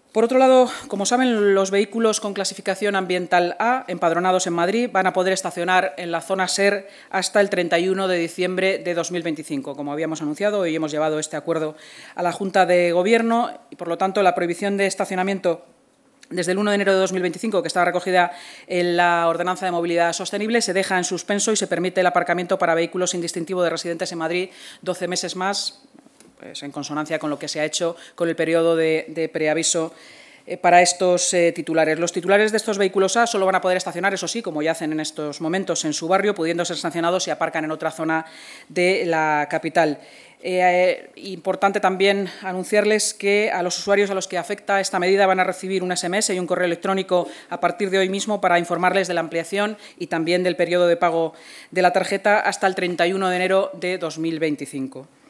Por otro lado, como saben, los vehículos con clasificación ambiental A, empadronados en Madrid, van a poder estacionar en la zona SER hasta el 31 de diciembre de 2025. Como habíamos anunciado, hoy hemos llevado este acuerdo a la Junta de Gobierno y, por lo tanto, la prohibición de estacionamiento desde el 1 de enero de 2025, que está recogida en la Ordenanza de Movilidad Sostenible, se deja en suspenso y se permite el aparcamiento para vehículos sin distintivo de residentes en Madrid 12 meses más, pues en consonancia con lo que se ha hecho con el periodo de preaviso para estos titulares. Los titulares de estos vehículos A solo van a poder estacionar, eso sí, como ya hacen en estos momentos, en su barrio, pudiendo ser sancionados si aparcan en otra zona de la capital. Importante también anunciarles que a los usuarios a los que afecta esta medida van a recibir un SMS y un correo electrónico a partir de hoy mismo para informarles de la ampliación y también del periodo de pago de la tarjeta hasta el 31 de enero de 2025.